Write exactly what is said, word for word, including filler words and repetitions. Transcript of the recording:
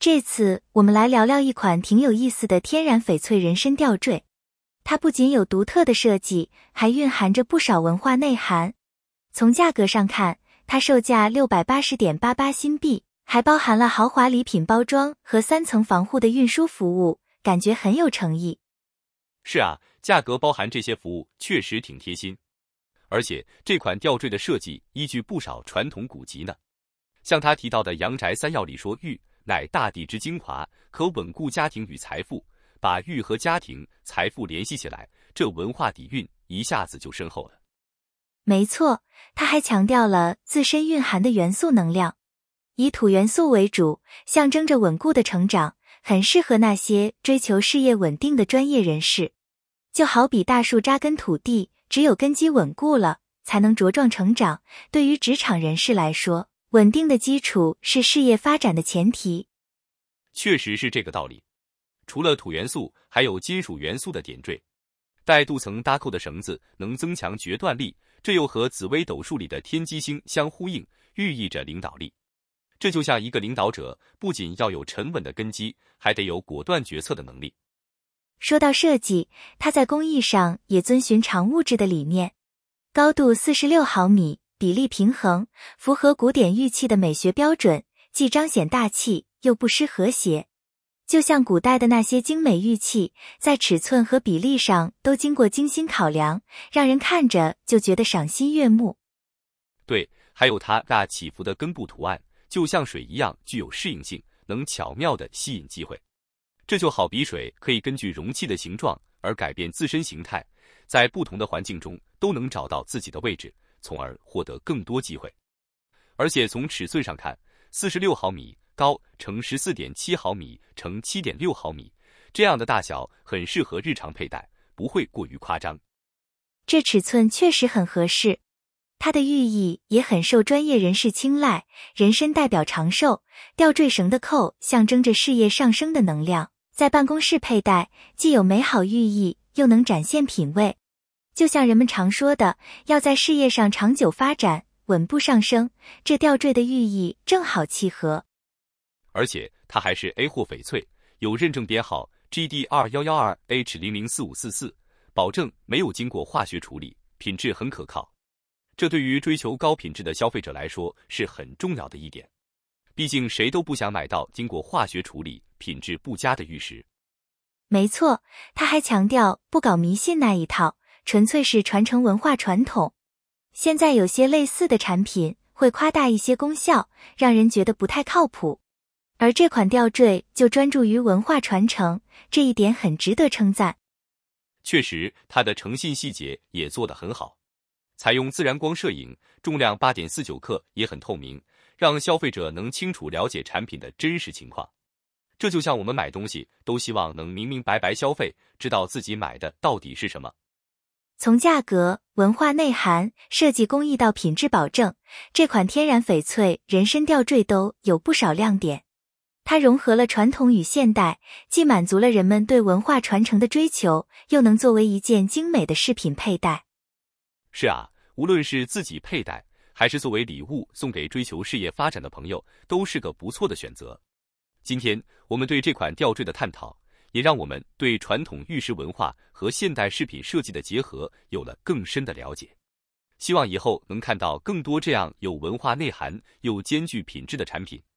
这次我们来聊聊一款挺有意思的天然翡翠人参吊坠。它不仅有独特的设计，还蕴含着不少文化内涵。从价格上看，它售价 六百八十点八八 新币，还包含了豪华礼品包装和三层防护的运输服务，感觉很有诚意。 是啊，价格包含这些服务确实挺贴心。而且这款吊坠的设计依据不少传统古籍呢。像他提到的阳宅三要里说，玉乃大地之精华，可稳固家庭与财富，把玉和家庭、财富联系起来，这文化底蕴一下子就深厚了。 没错，他还强调了自身蕴含的元素能量，以土元素为主，象征着稳固的成长，很适合那些追求事业稳定的专业人士。就好比大树扎根土地，只有根基稳固了，才能茁壮成长。对于职场人士来说，稳定的基础是事业发展的前提。 确实是这个道理。除了土元素，还有金属元素的点缀，带镀层搭扣的绳子能增强决断力，这又和紫微斗数里的天机星相呼应，寓意着领导力。这就像一个领导者，不仅要有沉稳的根基，还得有果断决策的能力。 说到设计，它在工艺上也遵循长物质的理念，高度四十六毫米，比例平衡，符合古典玉器的美学标准，既彰显大气，又不失和谐。就像古代的那些精美玉器，在尺寸和比例上都经过精心考量，让人看着就觉得赏心悦目。 对，还有它大起伏的根部图案，就像水一样具有适应性，能巧妙地吸引机会。这就好比水可以根据容器的形状而改变自身形态，在不同的环境中都能找到自己的位置，从而获得更多机会。而且从尺寸上看，四十六毫米高乘 十四点七毫米乘 七点六毫米，这样的大小很适合日常佩戴，不会过于夸张。 这尺寸确实很合适，它的寓意也很受专业人士青睐。人参代表长寿，吊坠绳的扣象征着事业上升的能量，在办公室佩戴，既有美好寓意，又能展现品味。就像人们常说的，要在事业上长久发展，稳步上升，这吊坠的寓意正好契合。 而且它还是 A 货翡翠，有认证编号 G D 二一一二 H 零零四五四四，保证没有经过化学处理，品质很可靠。这对于追求高品质的消费者来说是很重要的一点。毕竟谁都不想买到经过化学处理、品质不佳的玉石。 没错，他还强调不搞迷信那一套，纯粹是传承文化传统。现在有些类似的产品会夸大一些功效，让人觉得不太靠谱。而这款吊坠就专注于文化传承，这一点很值得称赞。 确实，它的诚信细节也做得很好，采用自然光摄影，重量 八点四九克，也很透明，让消费者能清楚了解产品的真实情况。这就像我们买东西都希望能明明白白消费，知道自己买的到底是什么。 从价格、文化内涵、设计工艺到品质保证，这款天然翡翠人参吊坠都有不少亮点。它融合了传统与现代，既满足了人们对文化传承的追求，又能作为一件精美的饰品佩戴。 是啊，无论是自己佩戴，还是作为礼物送给追求事业发展的朋友，都是个不错的选择。今天我们对这款吊坠的探讨，也让我们对传统玉石文化和现代饰品设计的结合有了更深的了解。希望以后能看到更多这样有文化内涵又兼具品质的产品。